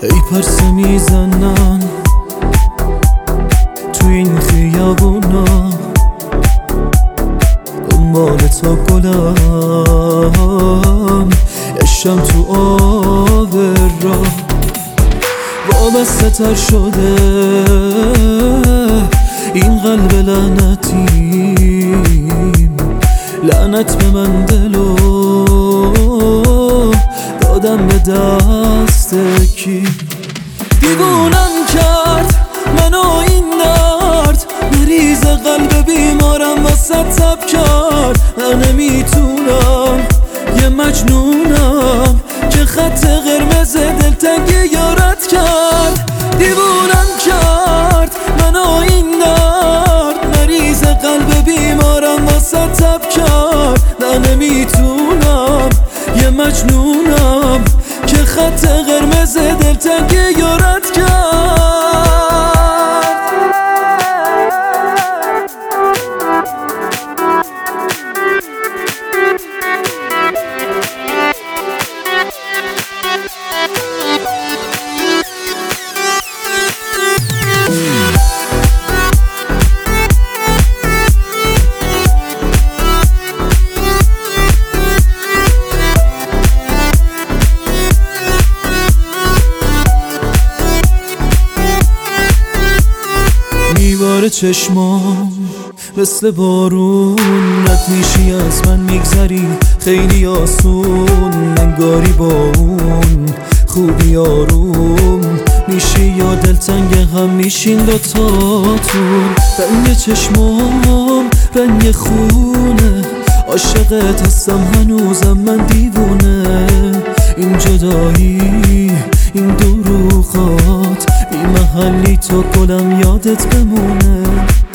ای پرسه میزنن تو این خیابونا، دنبال تا گلم یشم تو آب را وابسته تر شده این قلب لعنتیم. لعنت به من دلو دادم به دست کی؟ دیوونم کرد منو این درد، مریض قلب بیمارم واسه تب کرد. من نمیتونم یه مجنونم که خط قرمز دلتنگ یارت کرد. دیوونم کرد منو این درد، مریض قلب بیمارم واسه تب کرد. من نمیتونم یه مجنونم که خط قرمز دلتنگ یارت کرد. میباره چشمام مثل بارون، رد میشی از من میگذری خیلی آسون. انگاری با اون خوبی آروم میشی یا دلتنگ هم میشین دوتاتون. رنگ چشمام رنگ خونه، عاشقت هستم هنوزم من دیوونه. این جدایی این دروغات بی محلی تو گلم یادت بمونه.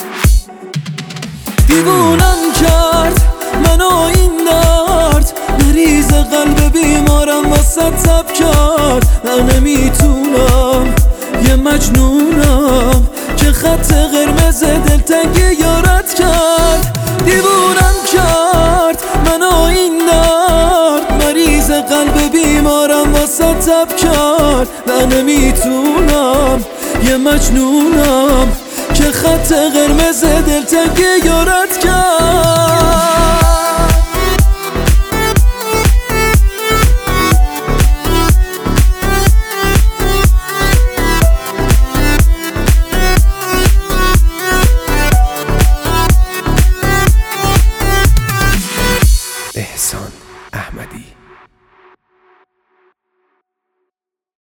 دیوونم کرد منو این درد، مریض قلب بیمارم واسه تب کرد. من نمیتونم یه مجنونم که خط قرمز دلتنگ یارت کرد. دیوونم کرد منو این درد، مریض قلب بیمارم واسه تب کرد. من نمیتونم یه مجنونم که خط قرمز دلتنگ یارت کرد. احسان احمدی.